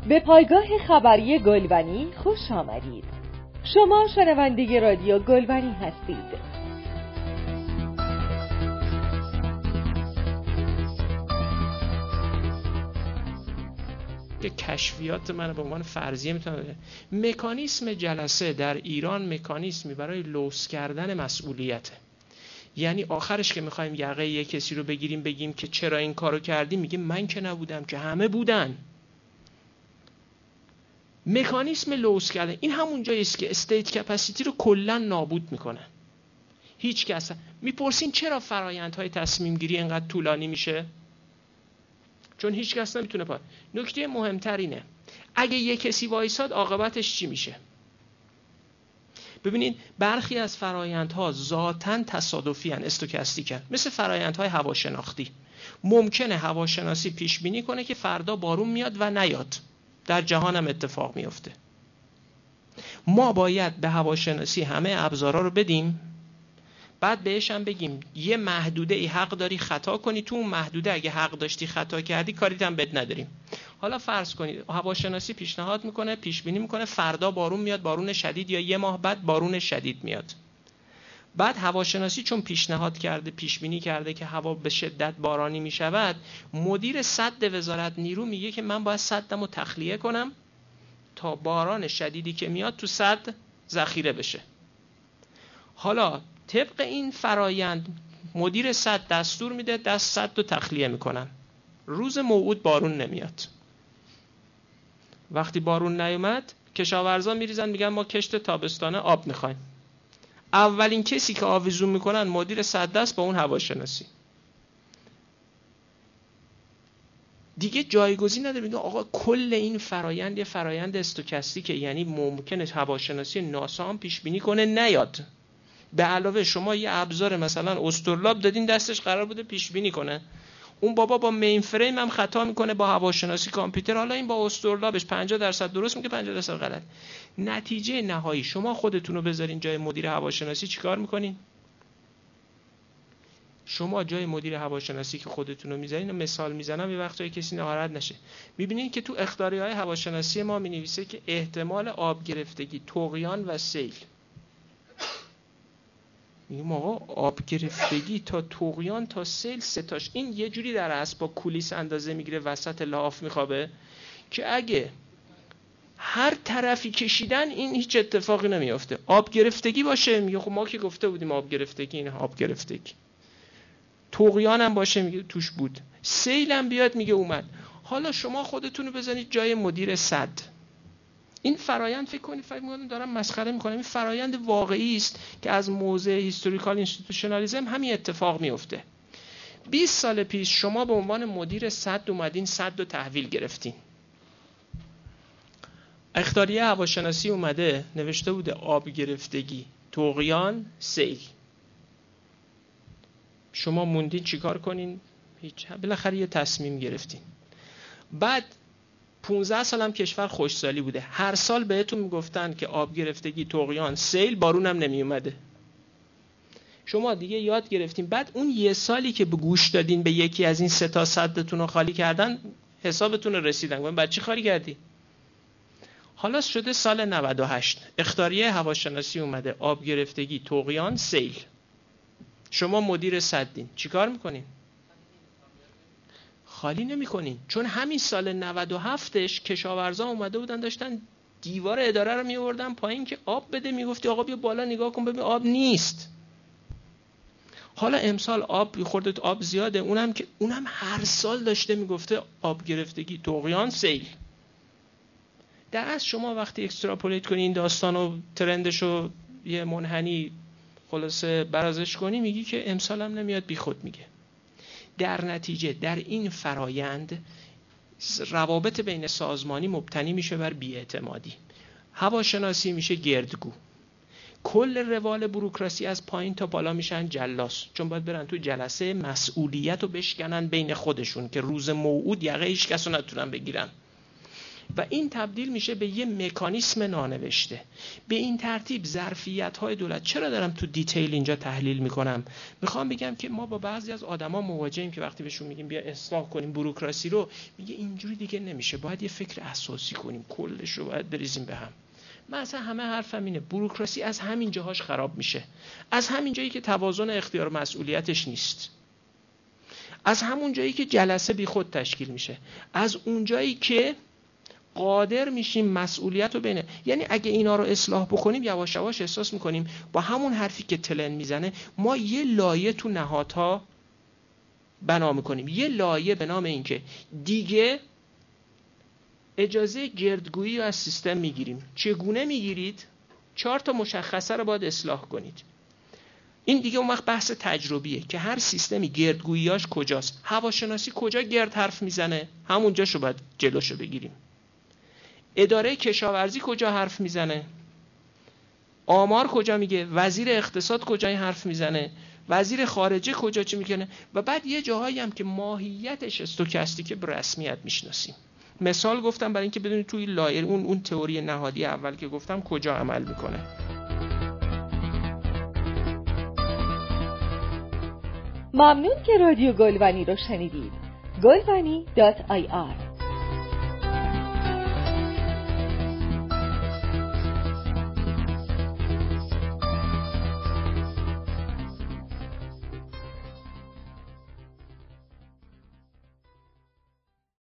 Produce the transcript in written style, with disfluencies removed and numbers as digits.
به پایگاه خبری گلبنی خوش آمدید. شما شنونده رادیو گلبنی هستید. که کشفیات من به عنوان فرضیه میتونم بگم مکانیسم جلسه در ایران مکانیسمی برای لوس کردن مسئولیته. یعنی آخرش که میخوایم یقه یک کسی رو بگیریم بگیم که چرا این کارو کردی، میگه من که نبودم، که همه بودن. مکانیسم لوس کردن این همون جاییست که استیت کپاسیتی رو کلا نابود میکنه. هیچ کس میپرسین چرا فرآیندهای تصمیم گیری اینقدر طولانی میشه؟ چون هیچ کس نمیتونه نکته مهمتر اینه اگه یک کسی وایساد عاقبتش چی میشه؟ ببینید برخی از فرآیندها ذاتاً تصادفی ان، استوکاستیکن، مثل فرآیندهای هواشناختی. ممکنه هواشناسی پیش بینی کنه که فردا بارون میاد و نیاد. در جهان هم اتفاق میفته. ما باید به هواشناسی همه ابزارا رو بدیم، بعد بهش هم بگیم یه محدوده ای حق داری خطا کنی، تو اون محدوده اگه حق داشتی خطا کردی کاریت هم بد نداریم. حالا فرض کنید هواشناسی پیشنهاد میکنه، پیش بینی میکنه فردا بارون میاد، بارون شدید، یا یه ماه بعد بارون شدید میاد. بعد هواشناسی چون پیشنهاد کرده، پیش بینی کرده که هوا به شدت بارانی میشود، مدیر سد وزارت نیرو میگه که من باید سدمو تخلیه کنم تا باران شدیدی که میاد تو سد ذخیره بشه. حالا طبق این فرایند مدیر سد دستور میده سد رو تخلیه میکنن. روز موعود بارون نمیاد. وقتی بارون نیومد کشاورزا میریزن میگن ما کشت تابستانه آب میخوایم. اولین کسی که آویزون میکنن مدیر سد است با اون هواشناسی. دیگه جایگزین نداره. میگه آقا کل این فرایند یه فرایند استوکاستیکه، یعنی ممکنه هواشناسی ناسا هم پیش بینی کنه نیاد. به علاوه شما یه ابزار مثلا استرلاب دادین دستش قرار بوده پیش بینی کنه، اون بابا با مین فریم هم خطا میکنه با هواشناسی کامپیوتر، حالا این با استرلابش 50% درست میگه 50% غلط. نتیجه نهایی شما خودتون رو بذارین جای مدیر هواشناسی چیکار میکنین؟ شما جای مدیر هواشناسی که خودتون رو میذارین، مثال میزنم یه وقتایی کسی ناراحت نشه، میبینین که تو اخطاریهای هواشناسی ما مینویسه که احتمال آب گرفتگی، طغیان و سیل. میگم آقا آب گرفتگی تا طغیان تا سیل ستاش، این یه جوری در اصل با کولیس اندازه میگیره وسط لحاف میخوابه که اگه هر طرفی کشیدن این هیچ اتفاقی نمیافته. آب گرفتگی باشه میگه خب ما که گفته بودیم آب گرفتگی، این آب گرفتگی. طغیان هم باشه میگه توش بود. سیل هم بیاد میگه اومد. حالا شما خودتون رو بزنید جای مدیر سد. این فرایند فکر کنید دارم مسخره میکنم، این فرایند واقعی است که از موضع هیستوریکال اینستیتوشنالیسم همین اتفاق میفته. 20 سال پیش شما به عنوان مدیر سد اومدین سد رو تحویل گرفتین. اخطاریه هواشناسی اومده نوشته بوده آب گرفتگی، طغیان، سیل. شما موندین چیکار کنین؟ هیچ. بالاخره یه تصمیم گرفتین. بعد 15 سال هم کشور خوشسالی بوده، هر سال بهتون میگفتن که آب گرفتگی، طغیان، سیل، بارون هم نمی اومده. شما دیگه یاد گرفتین. بعد اون یه سالی که به گوش دادین به یکی از این سه تا سدتون رو خالی کردن، حسابتون رو رسیدن. گفتن بعد چی خالی کردی؟ حالا شده سال 98، اخطاریه هواشناسی اومده آب گرفتگی، طغیان، سیل. شما مدیر سدین، چیکار میکنین؟ خالی نمی کنین. چون همین سال 97ش کشاورزا اومده بودن داشتن دیوار اداره رو می آوردن پایین که آب بده، میگفتی آقا بیا بالا نگاه کن ببین آب نیست. حالا امسال آب خورده، آب زیاده، اونم هر سال داشته میگفته آب گرفتگی، طغیان، سیل. در اصل شما وقتی اکستراپولیت کنی این داستان و ترندش رو یه منحنی خلاصه برازش کنی، میگی که امسال هم نمیاد، بی خود میگه. در نتیجه در این فرایند روابط بین سازمانی مبتنی میشه بر بی‌اعتمادی. هواشناسی میشه گردگو. کل روال بوروکراسی از پایین تا بالا میشن جلاس، چون باید برن تو جلسه مسئولیت رو بشکنن بین خودشون که روز موعود یقه هیچ کس رو نتونن بگیرن. و این تبدیل میشه به یه مکانیسم نانوشته. به این ترتیب ظرفیت‌های دولت، چرا دارم تو دیتیل اینجا تحلیل میکنم؟ میخوام بگم که ما با بعضی از آدما مواجهیم که وقتی بهشون میگیم بیا اصلاح کنیم بوروکراسی رو، میگه اینجوری دیگه نمیشه، باید یه فکر اساسی کنیم، کلش رو باید بریزیم به هم. من اصلا همه حرفم اینه، بوروکراسی از همین جاهاش خراب میشه، از همین جایی که توازن اختیار مسئولیتش نیست، از همون جایی که جلسه بی خود تشکیل میشه، از اون جایی که قادر میشیم مسئولیت رو بینه. یعنی اگه اینا رو اصلاح بکنیم یواش یواش احساس میکنیم با همون حرفی که تلن میزنه ما یه لایه تو نهادها بنا میکنیم، یه لایه به نام این که دیگه اجازه گردگویی رو از سیستم میگیریم. چگونه میگیرید؟ 4 تا مشخصه رو باید اصلاح کنید. این دیگه اون وقت بحث تجربیه که هر سیستمی گردگوییاش کجاست. هواشناسی کجا گرد حرف میزنه؟ همونجاشو باید جلوشو بگیریم. اداره کشاورزی کجا حرف میزنه؟ آمار کجا میگه؟ وزیر اقتصاد کجا این حرف میزنه؟ وزیر خارجه کجا چی میکنه؟ و بعد یه جاهایی هم که ماهیتش استوکاستیکه به رسمیت میشناسیم. مثال گفتم برای اینکه بدونید توی لایه اون تئوری نهادی اول که گفتم کجا عمل میکنه. ممنون که رادیو گلبنی رو شنیدید. گلبنی.ir